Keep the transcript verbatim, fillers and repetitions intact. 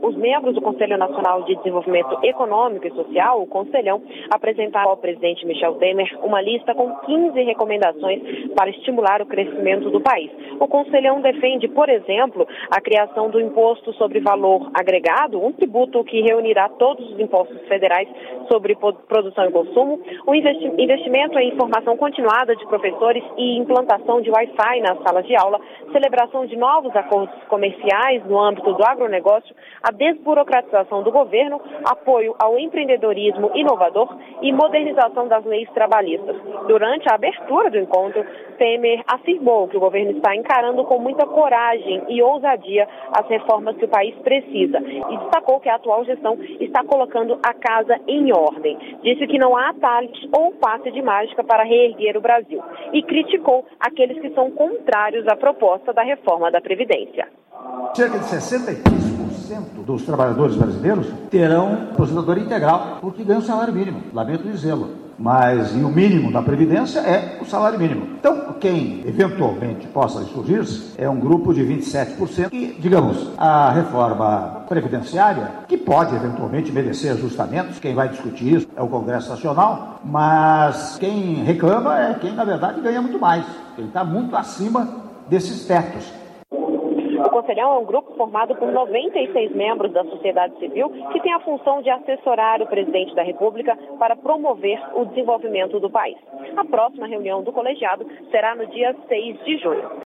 Os membros do Conselho Nacional de Desenvolvimento Econômico e Social, o Conselhão, apresentaram ao presidente Michel Temer uma lista com quinze recomendações para estimular o crescimento do país. O Conselhão defende, por exemplo, a criação do Imposto sobre Valor Agregado, um tributo que reunirá todos os impostos federais sobre produção e consumo, o investimento em formação continuada de professores e implantação de Wi-Fi nas salas de aula, celebração de novos acordos comerciais no âmbito do agronegócio, a desburocratização do governo, apoio ao empreendedorismo inovador e modernização das leis trabalhistas. Durante a abertura do encontro, Temer afirmou que o governo está encarando com muita coragem e ousadia as reformas que o país precisa e destacou que a atual gestão está colocando a casa em ordem. Disse que não há atalhos ou passe de mágica para reerguer o Brasil e criticou aqueles que são contrários à proposta da reforma da Previdência. Cerca de sessenta e três por cento dos trabalhadores brasileiros terão aposentadoria integral porque ganham salário mínimo. Lamento dizê-lo. Mas e o mínimo da Previdência é o salário mínimo. Então, quem eventualmente possa surgir é um grupo de vinte e sete por cento que, digamos, a reforma previdenciária, que pode eventualmente merecer ajustamentos, quem vai discutir isso é o Congresso Nacional, mas quem reclama é quem, na verdade, ganha muito mais, quem está muito acima desses tetos. O Conselhão é um grupo formado por noventa e seis membros da sociedade civil que tem a função de assessorar o presidente da República para promover o desenvolvimento do país. A próxima reunião do colegiado será no dia seis de junho.